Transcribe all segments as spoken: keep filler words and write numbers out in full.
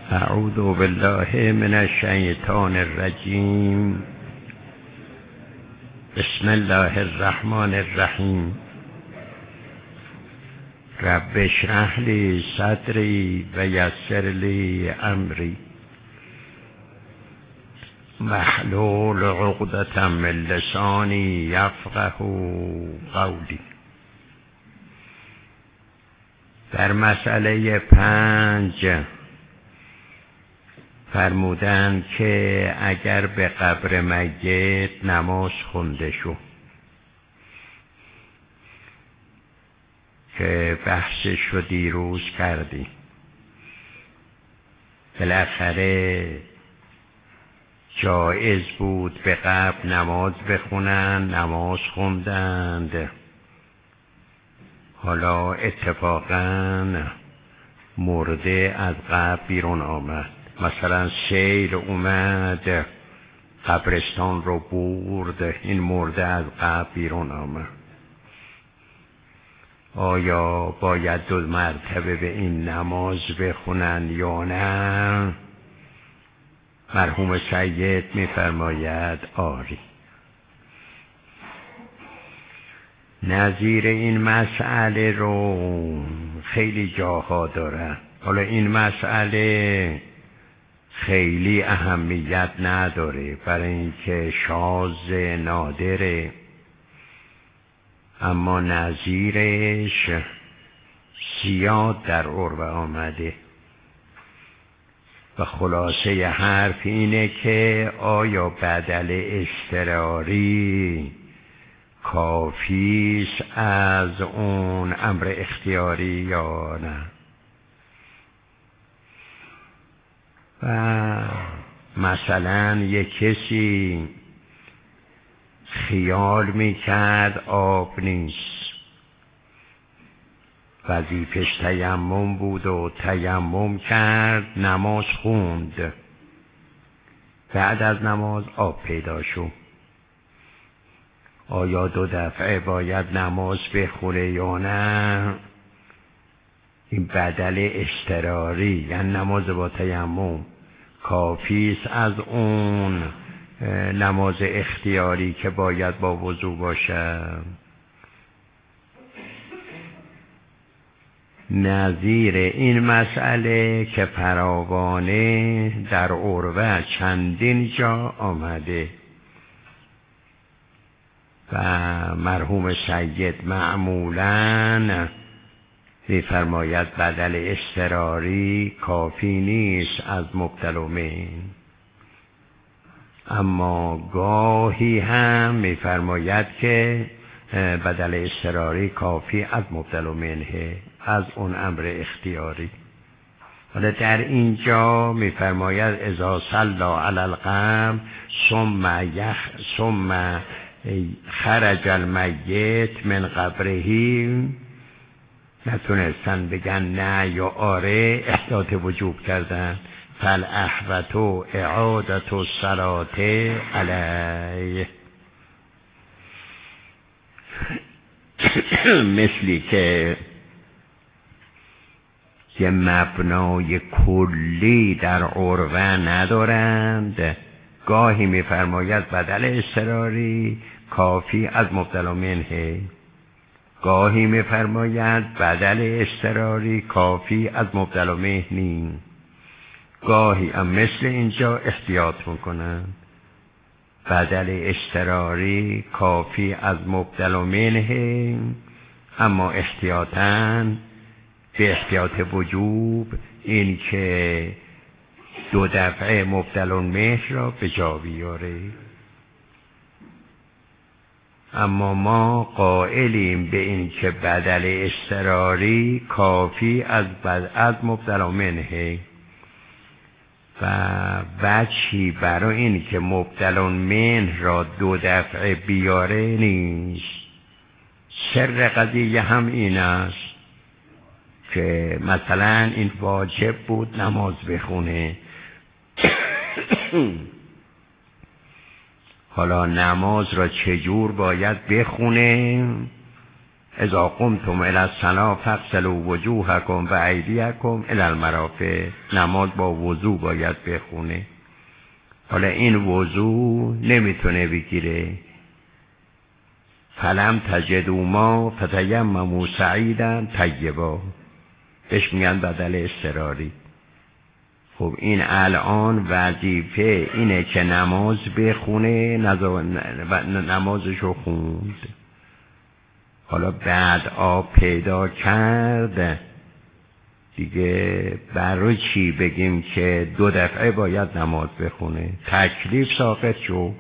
اعوذ بالله من الشیطان الرجیم. بسم الله الرحمن الرحیم. رب اشرح لی صدری و یسر لی امری واحلل عقدة من لسانی یفقه قولی. در مسئله پنج فرمودند که اگر به قبر میت نماز خونده شو، که بحثش رو دیروز کردیم، بالاخره جایز بود به قبر نماز بخونن، نماز خوندند. حالا اتفاقاً مرده از قبر بیرون آمد، مثلا سیل اومد قبرستان رو برد، این مرده از قبر بیرون آمد. آیا باید دو مرتبه به این نماز بخونن یا نه؟ مرحوم سید میفرماید آری. نظیر این مسئله رو خیلی جاها داره. حالا این مسئله خیلی اهمیت نداره برای اینکه شاذ نادره، اما نظیرش زیاد در عرف آمده و خلاصه حرف اینه که آیا بدل اضطراری کافیست از اون امر اختیاری یا نه؟ و مثلا یک کسی خیال میکرد آب نیست، وظیفش تیمم بود و تیمم کرد، نماز خوند، بعد از نماز آب پیدا شد. آیا دو دفعه باید نماز بخوره یا نه؟ این بدل اضطراری یعنی نماز با تیمم کافیست از اون نماز اختیاری که باید با وضو باشه؟ نظیر این مسئله که فراوانه در عرف چندین جا آمده و مرحوم سید معمولاً می‌فرماید بدل اضطراری کافی نیست از مبتلومین، اما گاهی هم می‌فرماید که بدل اضطراری کافی از مبتلومین از اون امر اختیاری. حالا در اینجا می‌فرماید اذا صلی علی القبر ثم یخ ثم خرج المیت من قبره، نتونستن بگن نه یا آره، احتیاط وجوب کردن. فالاحوط اعادة الصلاة علیه، مثلی که یه مبنای کلی در عرفه ندارند. گاهی میفرماید بدل اضطراری کافی از مبتلا منه، گاهی میفرماید بدل اضطراری کافی از مبتلا منه، گاهی هم مثل اینجا احتیاط میکنن بدل اضطراری کافی از مبتلا منه، اما احتیاطاً به احتیاط وجوب این که دو دفعه مبتلا مهر را به جا بیاره. اما ما قائلیم به این که بدل اضطراری کافی از بد از مبتلا منه و وجهی برای این که مبتلا منه را دو دفعه بیاره نیست. سر قضیه هم این است که مثلا این واجب بود نماز بخونه، حالا نماز را چجور باید بخونه اذا قمتم الی الصلاة فاغسلوا وجوهکم و ایدیکم الی المرافق. نماز با وضو باید بخونه. حالا این وضو نمیتونه بگیره. فلم تجدوا ما فتیمموا صعیدا طیبا، بهش میگن بدل اضطراری. خب این الان وظیفه اینه که نماز بخونه، نمازشو خوند. حالا بعد آب پیدا کرد دیگه، برای چی بگیم که دو دفعه باید نماز بخونه؟ تکلیف ساقط شو.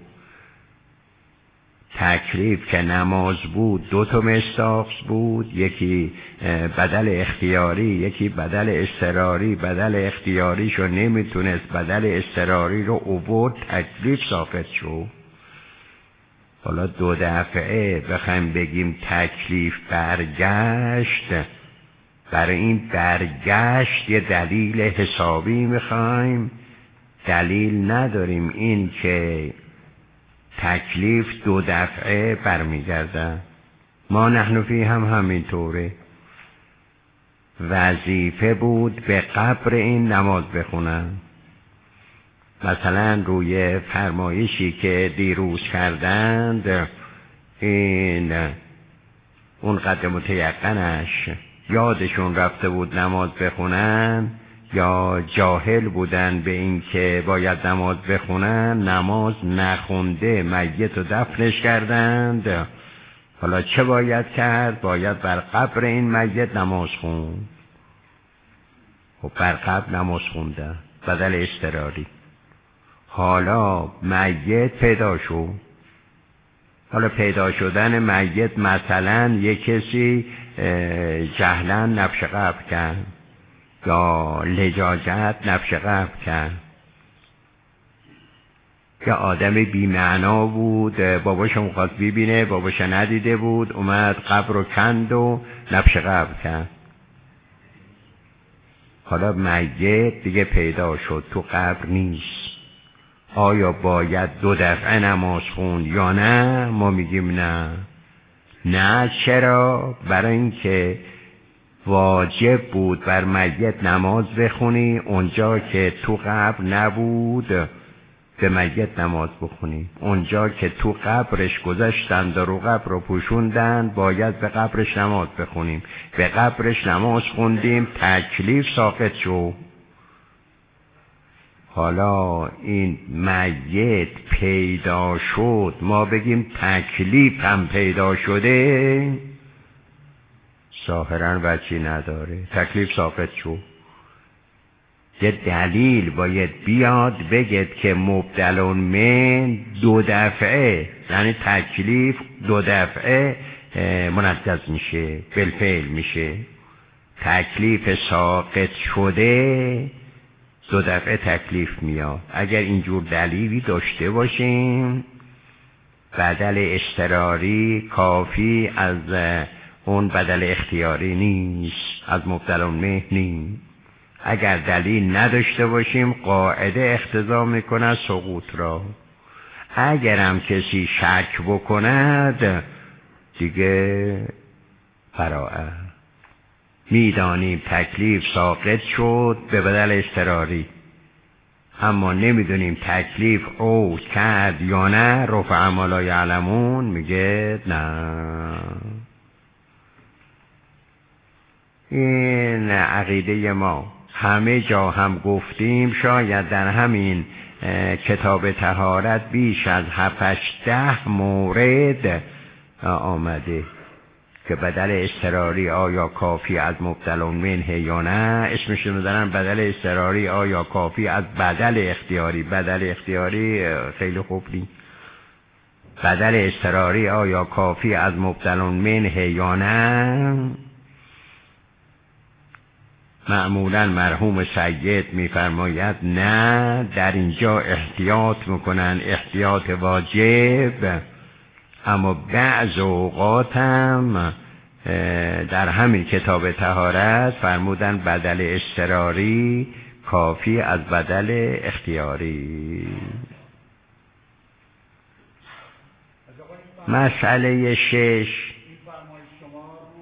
تکلیف که نماز بود دو تا مستاق بود، یکی بدل اختیاری یکی بدل اضطراری. بدل اختیاریشو نمیتونست، بدل اضطراری رو عبور، تکلیف ساقط شو. حالا دو دفعه بخوایم بگیم تکلیف برگشت، برای این برگشت یه دلیل حسابی میخوایم. دلیل نداریم این که تکلیف دو دفعه برمیگرده. ما نحن فی هم همینطوره. وظیفه بود به قبر این نماز بخونن. مثلا روی فرمایشی که دیروز کردند، این اون قدر متیقنش یادشون رفته بود نماز بخونن، یا جاهل بودن به این که باید نماز بخونن، نماز نخونده میت رو دفنش کردند. حالا چه باید کرد؟ باید بر قبر این میت نماز خوند. خب بر قبر نماز خونده بدل اضطراری. حالا میت پیدا شد. حالا پیدا شدن میت مثلا یک کسی جهلا نفش قبر کرد یا لجاجت نفش قبر کرد، یا آدم بی‌معنا بود، باباش می‌خواست ببینه، باباش ندیده بود، اومد قبر رو کند و نفش قبر کرد. حالا میت دیگه پیدا شد، تو قبر نیست. آیا باید دو دفعه نماز خوند یا نه؟ ما میگیم نه. نه چرا؟ برای اینکه واجب بود بر میت نماز بخونی، اونجا که تو قبر نبود به میت نماز بخونی. اونجا که تو قبرش گذاشتند و رو قبر رو پوشوندن، باید به قبرش نماز بخونیم. به قبرش نماز خوندیم، تکلیف ساقط شد. حالا این میت پیدا شد، ما بگیم تکلیف هم پیدا شده، ظاهراً وجهی نداره. تکلیف ساقط شد. یه دلیل باید بیاد بگید که مبدلون من دو دفعه، یعنی تکلیف دو دفعه منجز میشه، بالفعل میشه. تکلیف ساقط شده دو دفعه تکلیف میاد. اگر اینجور دلیلی داشته باشیم، بدل اضطراری کافی از اون بدل اختیاری نیست، از مبدلون من نیست. اگر دلیل نداشته باشیم، قاعده اقتضا میکنه سقوط را. اگرم کسی شک بکند دیگه فراعه. میدانیم تکلیف ساقط شد به بدل اضطراری، اما نمیدونیم تکلیف عود کرد یا نه. رفع ما لا یعلمون میگه نه. این عقیده ما همه جا هم گفتیم، شاید در همین کتاب طهارت بیش از هفت ده مورد آمده که بدل اضطراری آیا کافی از مبدلون منه یا نه. اسمشون رو دارن بدل اضطراری آیا کافی از بدل اختیاری. بدل اختیاری خیلی خوب نیست. بدل اضطراری آیا کافی از مبدلون منه یا نه. معمولا مرحوم سید میفرماید نه، در اینجا احتیاط میکنن، احتیاط واجب. اما بعض اوقات هم در همین کتاب طهارت فرمودن بدل اضطراری کافی از بدل اختیاری. مسئله شش،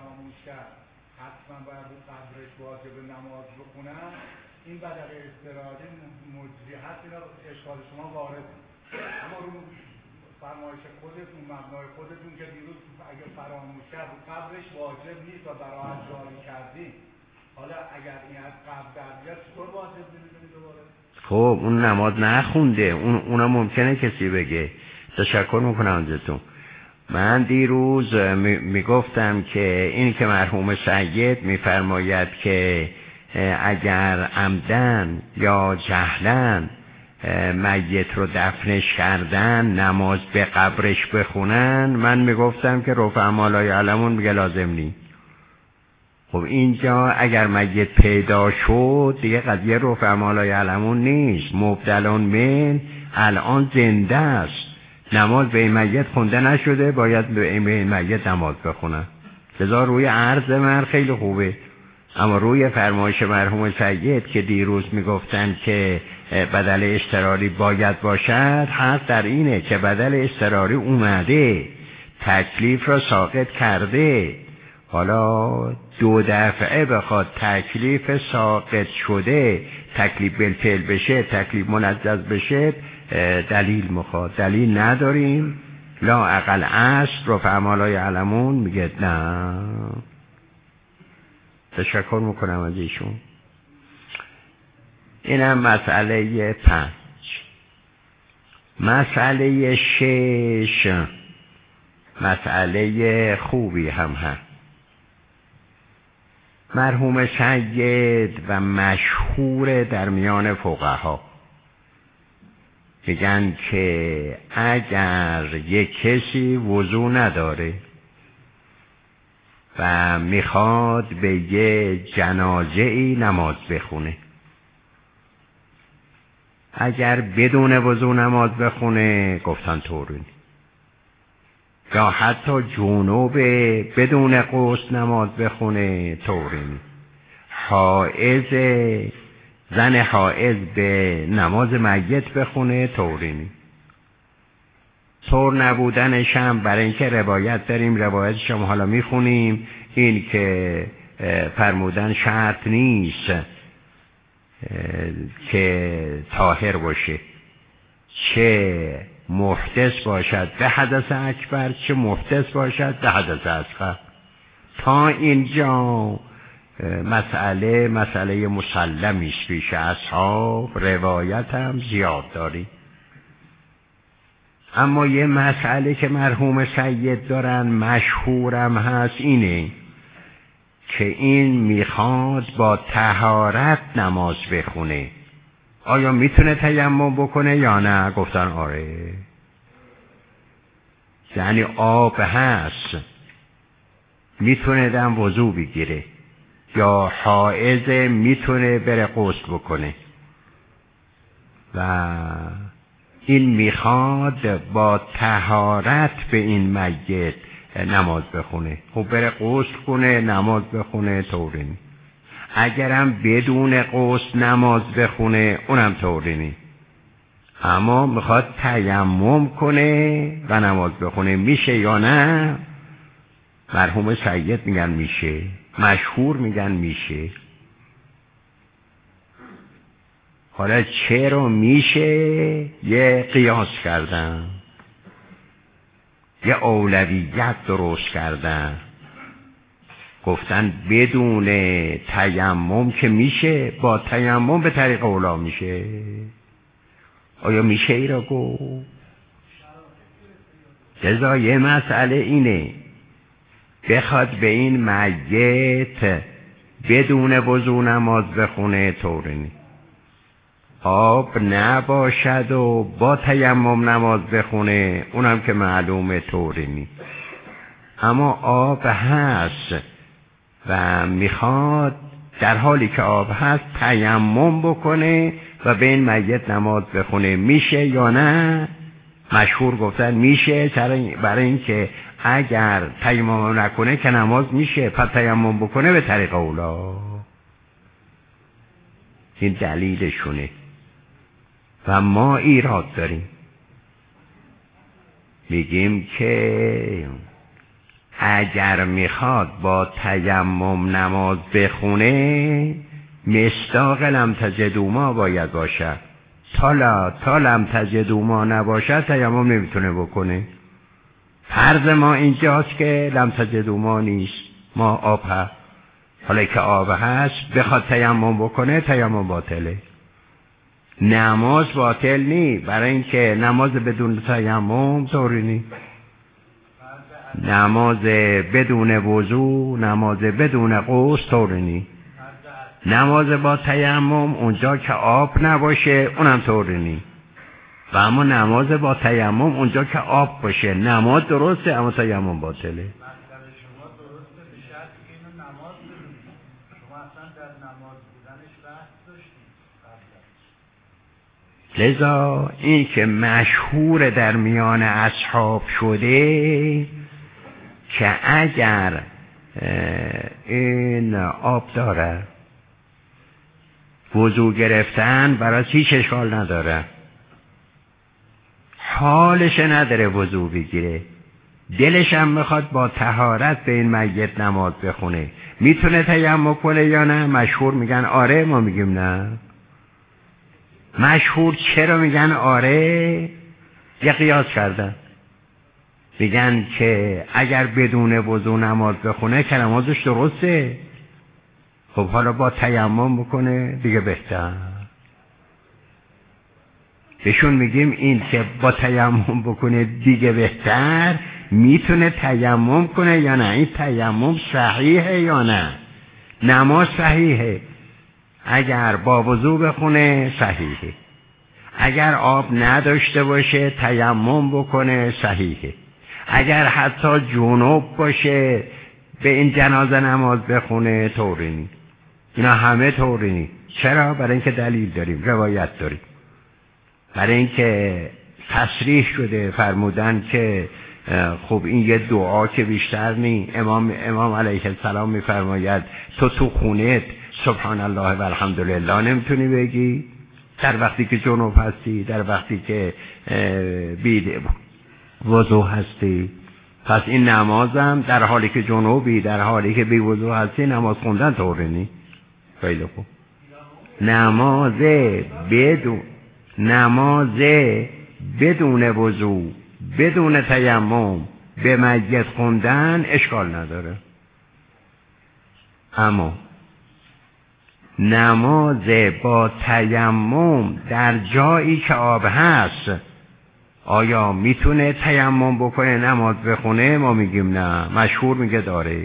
فراموش کرد حتما باید رو قبرش واجب نماز بخونن، این بدل اضطراری مجری هست، اینا اشکال شما وارد. اما رو فرمایش خودتون، مبنای خودتون که دیروز اگه فراموش کرد رو قبرش واجب نیست و براحت جاری کردیم، حالا اگر این از قبر در بیاد چطور واجب نمیدونی دوباره؟ خب اون نماز نخونده، اون اونم ممکنه کسی بگه. تشکر میکنم ازتون. من دیروز میگفتم که این که مرحوم سید میفرماید که اگر عمدن یا جهلن میت رو دفنش کردن نماز به قبرش بخونن، من میگفتم که رفع ما لا یعلمون میگه لازم نی. خب اینجا اگر میت پیدا شد دیگه قضیه رفع ما لا یعلمون نیست، مبدلون من الان زنده است، نماز به این میت خونده نشده، باید به این میت نماز بخونن. لذا روی عرض من خیلی خوبه، اما روی فرمایش مرحوم سید که دیروز میگفتن که بدل اضطراری باید باشد، حق در اینه که بدل اضطراری اومده، تکلیف را ساقط کرده، حالا دو دفعه بخواد تکلیف ساقط شده تکلیف بالفعل بشه، تکلیف ملزز بشه، دلیل مخواد. دلیل نداریم، لا اقل اصل رو فعمالای علمون میگه نه. تشکر میکنم از ایشون. اینم مسئله پنج. مسئله شش مسئله خوبی هم هست. مرحوم سید و مشهور در میان فقها میگن که اگر یک کسی وضو نداره و میخواد به یه جنازه ای نماز بخونه، اگر بدون وضو نماز بخونه گفتن طوری، یا حتی جنوب بدون غسل نماز بخونه طوری، حائض زن حائض به نماز میت بخونه طوری. طور نبودنش هم برای اینکه روایت داریم، روایتش هم حالا میخونیم، این که فرمودن شرط نیست که طاهر باشه، چه محدث باشد به حدث اکبر، چه محدث باشد به حدث اصغر. تا اینجا مسئله مسئله مسلمی است پیش اصحاب، روایت هم زیاد داری. اما یه مسئله که مرحوم سید دارن مشهورم هست اینه که این میخواد با طهارت نماز بخونه، آیا میتونه تیمم بکنه یا نه؟ گفتن آره، یعنی آب هست میتونه دم وضو بگیره، یا حائض میتونه بره غسل بکنه و این میخواد با طهارت به این میت نماز بخونه. خب بره غسل کنه نماز بخونه طوری نی. اگرم بدون غسل نماز بخونه اونم طوری نی. اما میخواد تیمم کنه و نماز بخونه، میشه یا نه؟ مرحوم سید میگن میشه، مشهور میگن میشه. حالا چرا میشه؟ یه قیاس کردن، یه اولویت درست کردن، گفتن بدون تیمم که میشه، با تیمم به طریق اولا میشه. آیا میشه ای را گفت؟ لذا یه مسئله اینه بخواد به این میت بدون وضو نماز بخونه طوری نی. آب نباشد و با تیمم نماز بخونه اونم که معلومه طوری نی. اما آب هست و میخواد در حالی که آب هست تیمم بکنه و به این میت نماز بخونه، میشه یا نه؟ مشهور گفتن میشه، برای اینکه اگر تیمم نکنه که نماز میشه، پس تیمم بکنه به طریق اولا. این دلیلشونه و ما ایراد داریم، میگیم که اگر میخواد با تیمم نماز بخونه مصداق لم تجدوا ماء باید باشه. تا تا لم تجدوا ماء نباشه تیمم نمیتونه بکنه. فرض ما اینجاست که لم تجدوا ماء نیست، ما آب هست. حالا که آب هست بخواد تیمم بکنه تیمم باطله. نماز باطل نی، برای اینکه نماز بدون تیمم طوری نی. نماز بدون وضو، نماز بدون غسل طوری نی. نماز با تیمم اونجا که آب نباشه اونم طوری نی. و اما نماز با تیمم اونجا که آب باشه نماز درسته اما تیمم باطله. لذا این که مشهور در میان اصحاب شده که اگر این آب داره وضو گرفتن برای هیچ اشکال نداره، حالش نداره وضو بگیره، دلش هم میخواد با طهارت به این میت نماز بخونه، میتونه تیمم کنه یا نه؟ مشهور میگن آره، ما میگیم نه. مشهور چرا میگن آره؟ یه قیاس کردن، میگن که اگر بدون وضو نماز بخونه که نمازش درسته. خب حالا با تیمم بکنه دیگه بهتر. بهشون میگیم این که با تیمم بکنه دیگه بهتر، میتونه تیمم کنه یا نه؟ این تیمم صحیحه یا نه؟ نماز صحیحه. اگر با وضو بخونه صحیحه، اگر آب نداشته باشه تیمم بکنه صحیحه، اگر حتی جنوب باشه به این جنازه نماز بخونه طوری نی. اینا همه طوری نی. چرا؟ برای اینکه دلیل داریم، روایت داریم، برای اینکه تصریح شده، فرمودن که خب این یه دعا که بیشتر نی. امام امام علیه السلام میفرماید تو تو خونت سبحان الله و الحمدلله نمیتونی بگی در وقتی که جنوب هستی، در وقتی که بی وضو هستی. پس این نمازم در حالی که جنوبی، در حالی که بی وضو هستی نماز خوندن طوری نی. خیلی خوب. نماز بدون نماز بدون وضو، بدون تیمم به میت خوندن اشکال نداره. اما نماز با تیمم در جایی که آب هست آیا میتونه تیمم بکنه نماز بخونه؟ ما میگیم نه. مشهور میگه داره.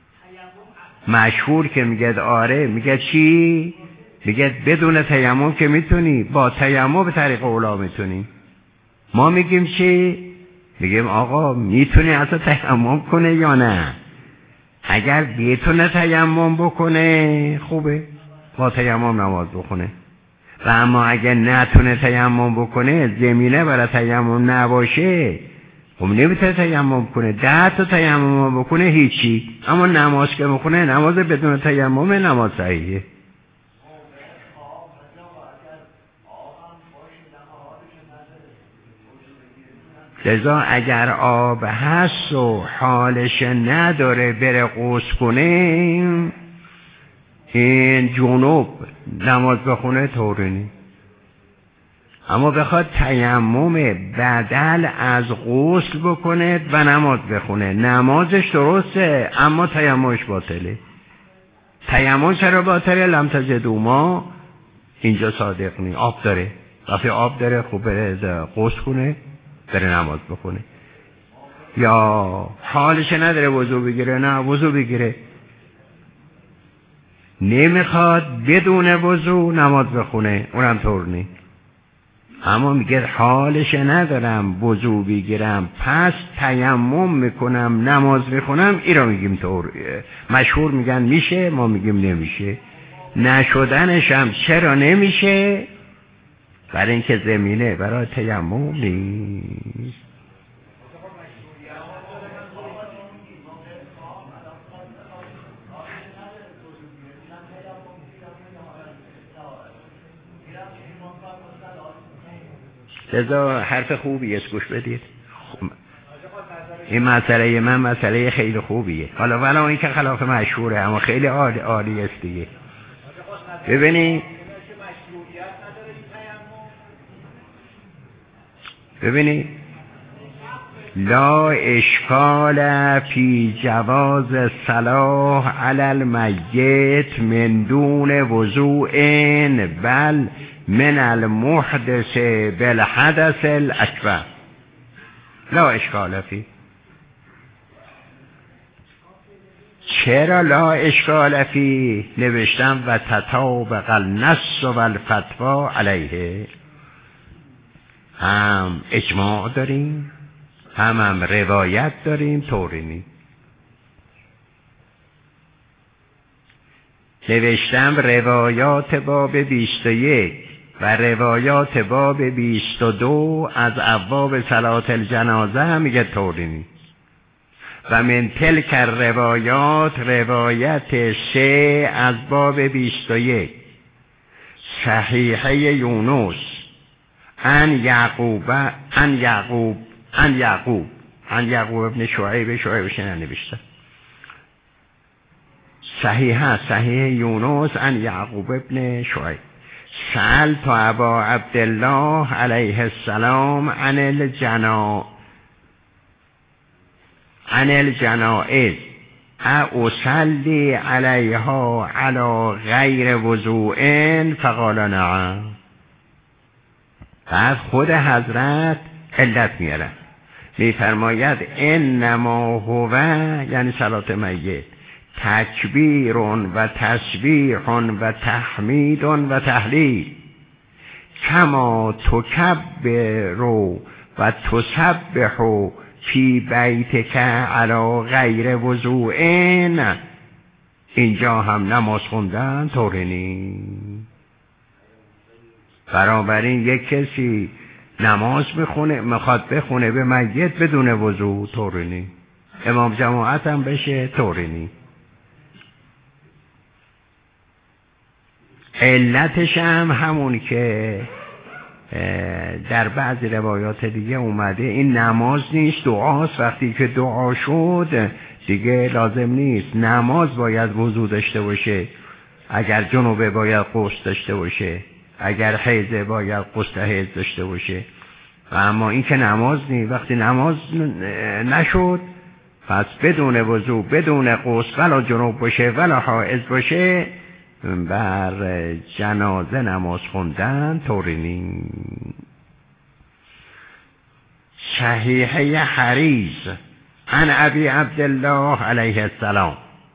مشهور که میگه آره، میگه چی؟ میگه بدون تیمم که میتونی، با تیمم به طریق اولا میتونی. ما میگیم چی؟ میگیم آقا میتونی اصلا تیمم کنه یا نه؟ اگر بتونه تیمم بکنه خوبه، با تیمم نماز بخونه. و اما اگر نتونه تیمم بکنه، زمینه برای تیمم نباشه، خب نمیتونه تیمم کنه. ده تا تیمم بکنه هیچی، اما نماز که بخونه نماز بدون تیمم نماز صحیحه. لذا اگر آب هست و حالش نداره بره غسل کنه، این جنوب نماز بخونه طوری نی. اما بخواد تیمم بدل از غسل بکنه و نماز بخونه، نمازش درسته اما تیممش باطله. تیمم چرا باطله؟ لم تجدوا ماء اینجا صادق نی. آب داره، وقتی آب داره خوب بره غسل کنه، بره نماز بخونه. یا حالش نداره وضو بگیره، نه وضو بگیره. نمیخواد بدون وضو نماز بخونه، اونم طور نی. اما میگه حالش ندارم وضو بگیرم پس تیمم میکنم نماز میخونم، این را میگیم طور. مشهور میگن میشه، ما میگیم نمیشه. نشدنش هم چرا نمیشه؟ برای اینکه زمینه برای تیمم نیست. لذا حرف خوبی است، گوش بدید. این مسئله من مسئله خیلی خوبیه. حالا ولی این که خلاف مشهوره اما خیلی عالی عالی است دیگه. ببینید ببینید لا اشکال فی جواز صلاح علی المیت من دون وضوء بل من المحدث بالحدث الاکبر. لا اشکال فی. چرا لا اشکال فی؟ نوشتم و تطابق النص و الفتوا علیه. هم اجماع داریم هم هم روایت داریم طوری نی. نوشتم روایات باب بیست و یک و روایات باب بیست و دو از ابواب صلاة الجنازه هم میگه طوری نی. و من تلک روایات روایت سه از باب بیست و یک صحیحه یونس ان یعقوب ان یعقوب ان یعقوب ان یعقوب ابن شعیب شعیبش ننوشته صحیحه صحیح یونس ان یعقوب ابن شعیب سألت ابا عبدالله علیه السلام عن الجنا عن الجنائز اصلی علیها علی غیر وضوء فقال نعم. بعد خود حضرت علت میارن میفرماید انما هو یعنی صلاة میت تکبیر و تسبیح و تحمید و تهلیل کما تکبر و تسبح فی بیتک علی غیر وضوء. اینجا هم نماز خوندن طوری نی. بنابراین یک کسی نماز بخونه میخواد بخونه به میت بدون وضو طوری نی. امام جماعت هم بشه طوری نی. علتش هم همون که در بعضی روایات دیگه اومده این نماز نیست دعاست. وقتی که دعا شد دیگه لازم نیست نماز باید وضو داشته باشه. اگر جنوبه باید غسل داشته باشه. اگر حیضه باید غسل حیض داشته باشه. و اما این که نماز نیست. وقتی نماز نشد پس بدون وضو بدون غسل ولا جنوب باشه ولا حائض باشه بر جنازه نماز خوندن طوری نی. صحیحه حریز عن ابی عبدالله علیه السلام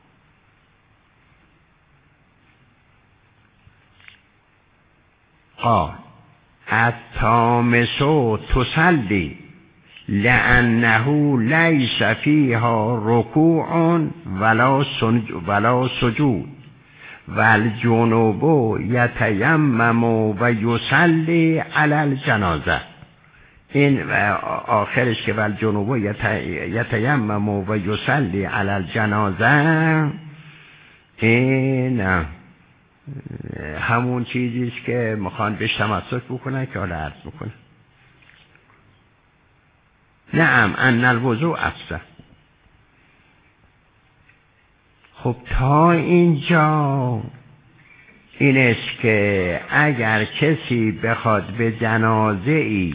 قال التامس تصلی لانه لیس فیها رکوع ولا ولا سجود والجنوب یتیمم و یصلی علی الجنازه. این آخرش که والجنوب یتیمم و یصلی علی الجنازه این همون چیزیست که میخوان بهش تمسک بکنن که حالا عرض بکنن. نعم ان الوضوء افضل. خب تا اینجا این است که اگر کسی بخواد به جنازه ای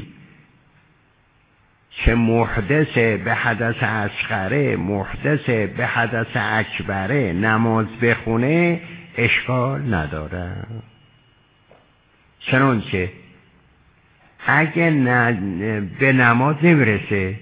که محدث به حدث اصغره محدث به حدث اکبره نماز بخونه اشکال نداره. چنانچه اگه ن... به نماز نمیرسه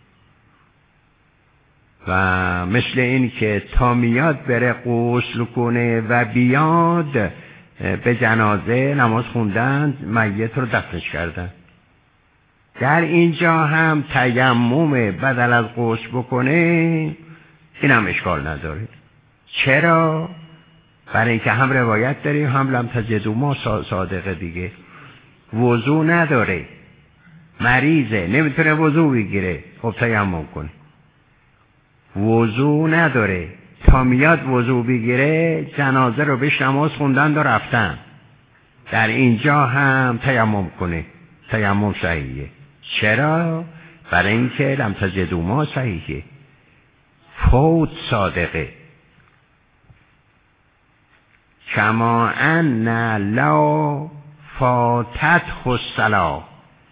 و مثل این که تا میاد بره غسل کنه و بیاد به جنازه نماز خوندن میت رو دفنش کردن. در اینجا هم تیمم بدل از غسل بکنه این هم اشکال نداره. چرا؟ برای اینکه هم روایت داریم هم لم تجدوا ما صادقه دیگه. وضو نداره مریضه نمیتونه وضو بگیره خب تیمم کنه. وضو نداره تا میاد وضو بگیره جنازه رو بهش نماز خوندن و رفتن. در اینجا هم تیمم کنه تیمم صحیحه. چرا؟ برای اینکه لم تجدوا ما صحیحه، فوت صادقه. کما ان لا فاتت الصلاة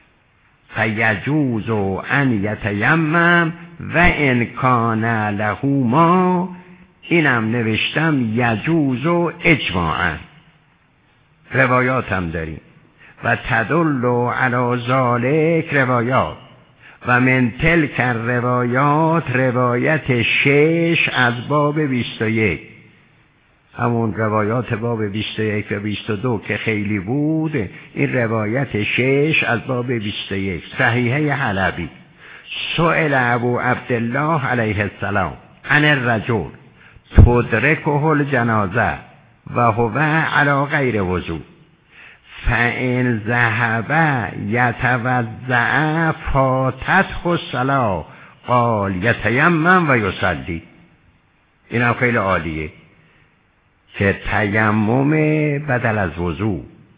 فیجوز ان یتیمم و ان کان له ما، اینم نوشتم یجوز اجماعا. روایات هم داریم و تدل علی ذالک روایات و من تلک روایات روایت شش از باب بیست و یک، همون روایات باب بیست و یک و بیست و دو که خیلی بود، این روایت شش از باب بیست و یک صحیحه حلبی. سئل ابو عبدالله علیه السلام عن الرجل تدرکه الجنازه و هو علی غیر وضو فان ذهب یتوضأ فاتته الصلاة قال یتیمم و یصلی. این هم خیلی عالیه که تیمم بدل از وضو،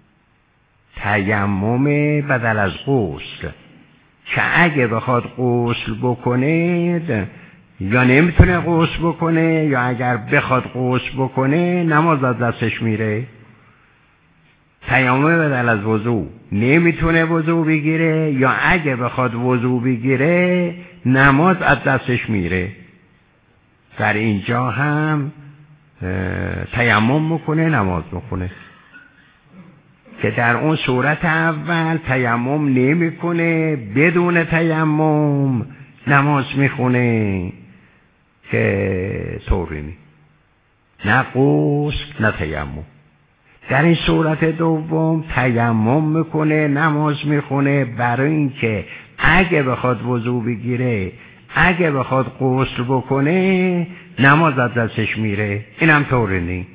تیمم بدل از غسل، که اگه بخواد غسل بکنه یا نمیتونه غسل بکنه، یا اگر بخواد غسل بکنه نماز از دستش میره. تیمم بدل از وضو، نمیتونه وضو بگیره، یا اگه بخواد وضو بگیره نماز از دستش میره. در اینجا هم تیمم میکنه نماز میکنه، که در اون صورت اول تیمم نمیکنه، بدون تیمم نماز میخونه که طوری نی، نه غسل نه تیمم. در این صورت دوم تیمم میکنه نماز میخونه، برای اینکه اگه بخواد وضو بگیره، اگه بخواد غسل بکنه نماز از دستش میره. اینم طوری نی.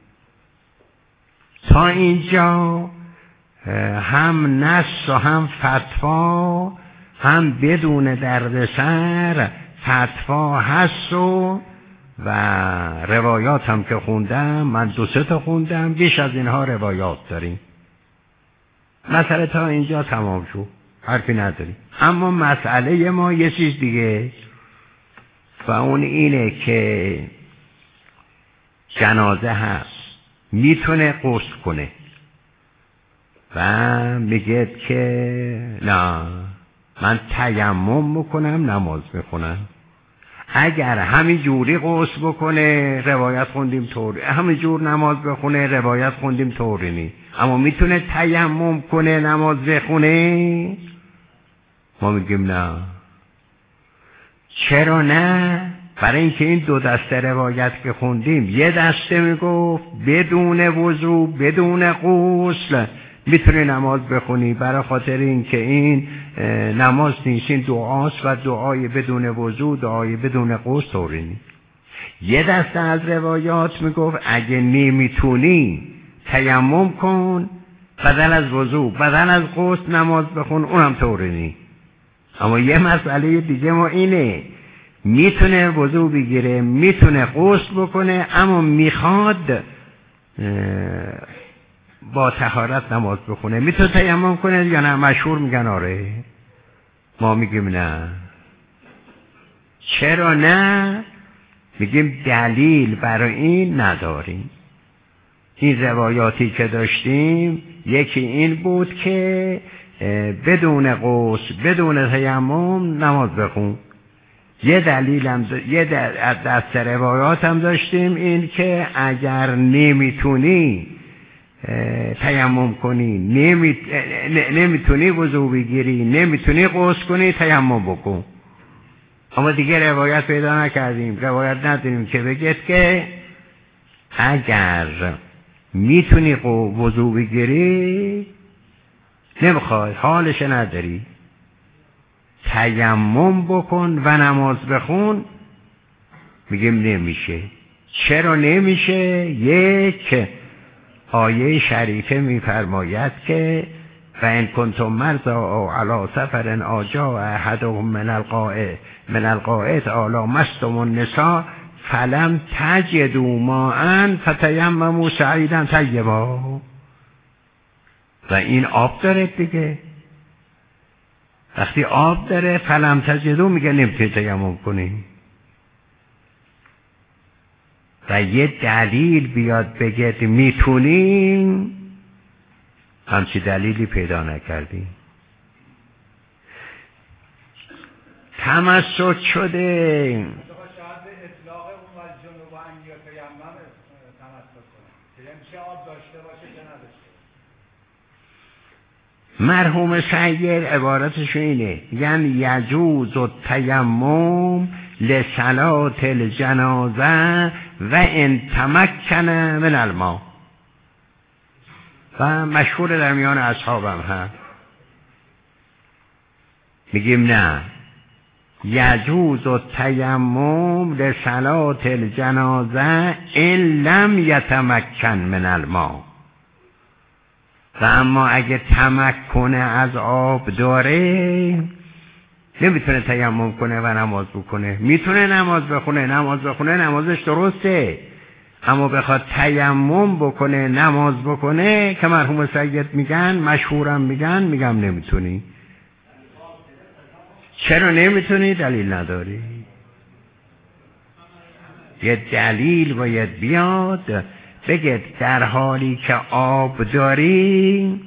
تا اینجا هم نص و هم فتوا، هم بدون دردسر فتوا هست و و روایات هم که خوندم، من دو سه تا خوندم، بیش از اینها روایات داریم. مسئله تا اینجا تمام شد، حرفی نداریم. اما مسئله ما یه چیز دیگه، و اون اینه که جنازه هست، میتونه غسل کنه و میگه که نه من تیمم میکنم نماز میخونم. اگر همین جوری غسل بکنه روایت خوندیم طوری، همین جور نماز بخونه روایت خوندیم طوری نی. اما میتونه تیمم کنه نماز بخونه؟ ما میگیم نه. چرا نه؟ برای اینکه این دو دسته روایت که خوندیم، یه دسته میگفت بدون وضو بدون غسل میتونی نماز بخونی، برای خاطر اینکه این نماز نیست، این دعاست و دعای بدون وضو دعای بدون غسل طوری نیست. یه دسته از روایات میگفت اگه نمیتونی تیمم کن، بدل از وضو بدل از غسل نماز بخون، اونم طوری نیست. اما یه مسئله دیگه ما اینه، میتونه وضو بگیره، میتونه غسل بکنه، اما میخواد با طهارت نماز بخونه. میتونه تیمم کنه یا نه؟ مشهور میگن آره، ما میگیم نه. چرا نه؟ میگیم دلیل برای این نداریم. این روایاتی که داشتیم یکی این بود که بدون غسل بدون تیمم نماز بخون. یه دلیل هم دا... یه دست روایات هم داشتیم این که اگر نمیتونی تیمم کنی، نمی... نمیتونی وضو بگیری، نمیتونی غسل کنی، تیمم بکن. اما دیگه روایت پیدا نکردیم، روایت نداریم که بگید که اگر میتونی وضو بگیری، نمیخوای، حالش نداری، تیمم بکن و نماز بخون. میگیم نمیشه. چرا نمیشه؟ یک آیه شریفه میفرماید که و ان کنتم مرضی او علی سفر او جاء احدهم من الغائط من الغائط او لامستم النساء فلم تجدوا ماء فتیمموا صعیدا طیبا. و این آب داره دیگه. وقتی آب داره فلم تجدو میگه نمیتونی تیمم کنی. و یه دلیل بیاد بگه میتونیم، همچی دلیلی پیدا نکردیم. تمسک شده مرحوم سید عبارتشون اینه، یعنی یجوز التیمم لصلاة الجنازه و ان تمکن من الماء. و مشهور در میان اصحابم هست. میگیم نه، یجوز التیمم لصلاة الجنازه ان لم یتمکن من الماء. و اما اگه تمکن از آب داره نمیتونه تیمم کنه و نماز بکنه. میتونه نماز بخونه، نماز بخونه نمازش درسته، اما بخواد تیمم بکنه نماز بکنه که مرحوم سید میگن، مشهورم میگن، میگم نمیتونی. چرا نمیتونی؟ دلیل نداری. یه دلیل باید بیاد بگه در حالی که آب داری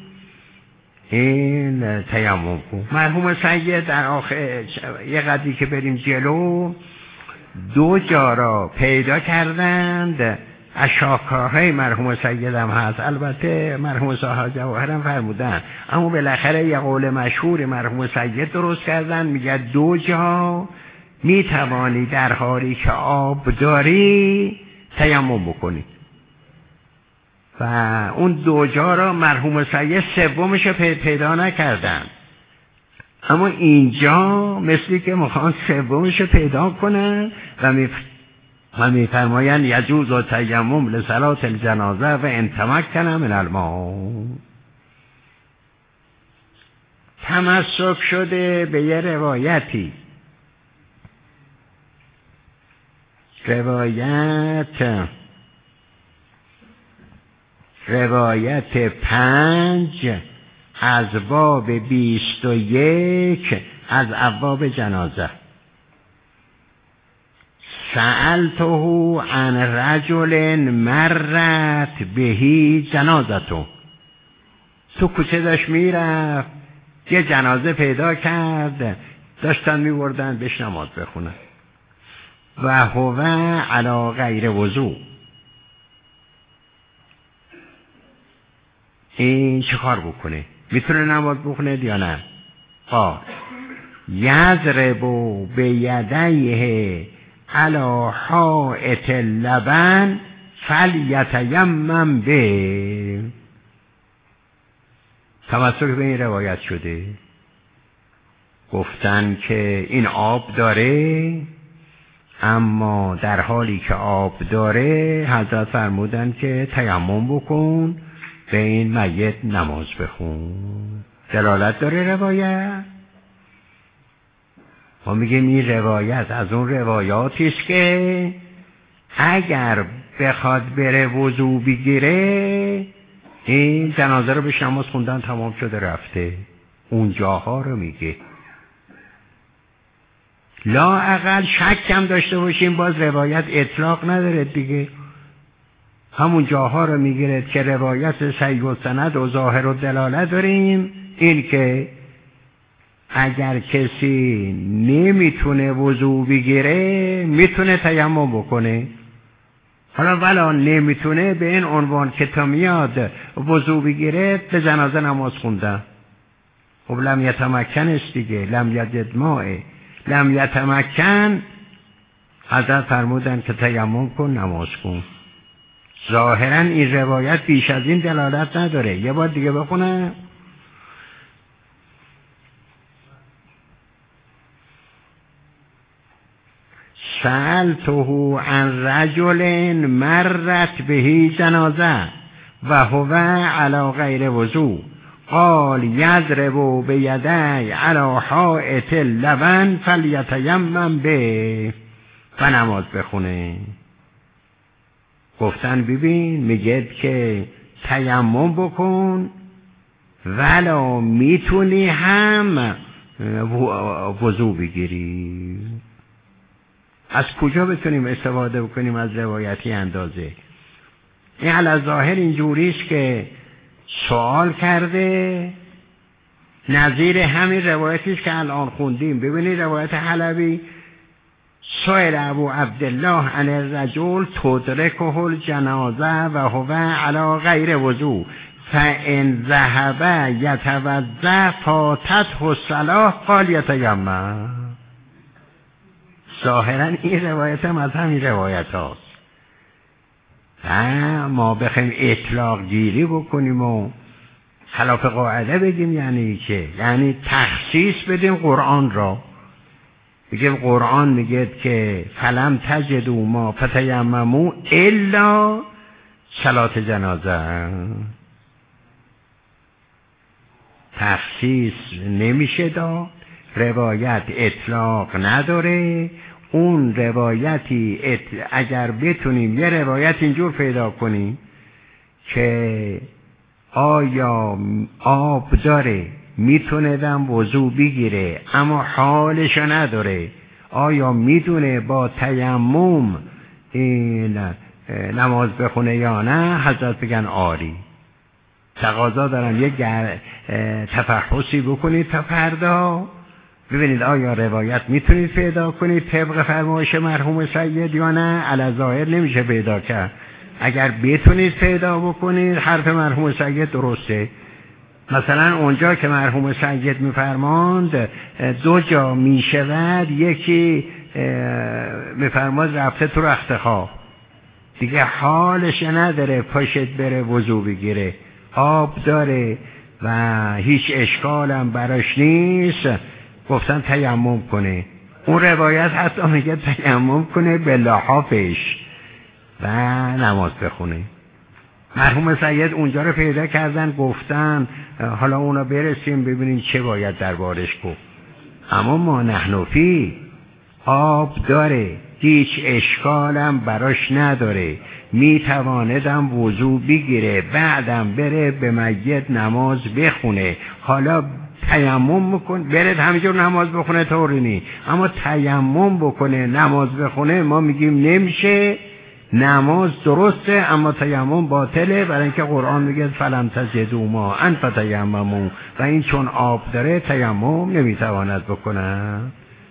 این تیمم کن. مرحوم سید در آخر یه قدری که بریم جلو دو جا را پیدا کردند از شاهکارهای مرحوم سید هم هست. البته مرحوم صاحب جواهر هم فرمودن، اما بالاخره یه قول مشهور مرحوم سید درست کردن، میگه دو جا میتوانی در حالی که آب داری تیمم بکنی. و اون دو جا را مرحوم سید سومش رو پیدا نکردن، اما اینجا مثلی که میخوان سومش رو پیدا کنن و می و میفرمایند یجوز التیمم لصلاة الجنازه و ان تمکن من الماء. تمسک شده به یه روایتی، روایت روایت پنج از باب بیست و یک از ابواب جنازه. سألته عن رجل مرت بهی جنازتو. تو کوچه داشت میرفت، یه جنازه پیدا کرد، داشتن میبردن بهش نماز بخونن و هو علی غیر وضو. این چه کار بکنه؟ میتونه نماز بخونه یا نه؟ آه یضرب بیدیه علی حائط اللبن فلیتیمم به. تمسک به این روایت شده، گفتن که این آب داره، اما در حالی که آب داره حضرت فرمودن که تیمم بکن، به این میت نماز بخون. دلالت داره روایت. ما میگیم این روایت از اون روایاتی است که اگر بخواد بره وضو بگیره این جنازه رو بهش نماز خوندن تمام شده رفته. اون جاها رو میگه. لا اقل شک هم داشته باشیم باز روایت اطلاق نداره دیگه، همون جاها رو میگیره که روایت صحیح و سند و ظاهر و دلالت داریم. این که اگر کسی نمیتونه وضو بگیره میتونه تیمم بکنه. حالا ولا نمیتونه به این عنوان که تا میاد وضو بگیره به جنازه نماز خوندن. خب لم یتمکن است دیگه، لم یجد ماء، لم یتمکن. حضرت فرمودن که تیمم کن نماز کن. ظاهرا این روایت بیش از این دلالت نداره. یه بار دیگه بخونم. سألته عن رجل مرت بهی جنازه و هو علی غیر وضو قال یضرب بیدی علی حائط اللبن فلیتیمم به. و نماز بخونه. گفتن ببین میگه که تیمم بکن، ولا میتونی هم وضو بگیری. از کجا بتونیم استفاده بکنیم از روایتی اندازه؟ این علی ظاهر اینجوریست که سوال کرده نظیر همین روایتیست که الان خوندیم. ببینید روایت حلبی، سئل ابو عبدالله عن الرجل تدرکه الجنازه و هو علی غیر وضو فان ذهب یتوضا فاتته الصلاه قال یتیمم. ظاهرا این روایت هم از همین روایت هاست. ما بخوایم اطلاق گیری بکنیم و خلاف قاعده بگیم یعنی چه؟ یعنی تخصیص بدیم قرآن را. بگیم قرآن میگه که فلم تجدوا ما فتیمموا الا صلاة جنازه. تخصیص نمیشه داد، روایت اطلاق نداره. اون روایتی ات... اگر بتونیم یه روایت اینجور پیدا کنیم که آیا آب داره میتونه دم وضو بگیره اما حالشو نداره، آیا میتونه با تیمم این نماز بخونه یا نه، حضرت بگن آری. تقاضا دارم یک تفحصی بکنید تا فردا ببینید آیا روایت میتونید پیدا کنید طبق فرمایش مرحوم سید یا نه. علی ظاهر نمیشه پیدا کرد. اگر بتونید پیدا بکنید حرف مرحوم سید درسته. مثلا اونجا که مرحوم سید میفرماند دو جا میشود، یکی میفرماند رفته تو رختخواب دیگه حالش نداره پاشت بره وضو بگیره، آب داره و هیچ اشکالم براش نیست، گفتن تیمم کنه. اون روایت حتی میگه تیمم کنه به لحافش و نماز بخونه. مرحوم سید اونجا رو پیدا کردن، گفتن حالا اونا برسیم ببینیم چه باید دربارش گفت. اما ما نحنفی آب داره، هیچ اشکالم براش نداره، میتواندم وضو بگیره بعدم بره به میت نماز بخونه. حالا تیمم بکن برد همینجور نماز بخونه طوری نی، اما تیمم بکنه نماز بخونه ما میگیم نمیشه. نماز درسته اما تیمم باطله، برای اینکه قرآن میگه فلم تجدوا ماء فتیمموا و این چون آب داره تیمم نمیتواند بکنه.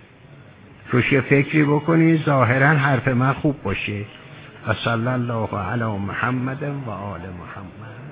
روش یه فکری بکنی ظاهرا حرف من خوب باشه. و صلی الله علی محمد و آل محمد.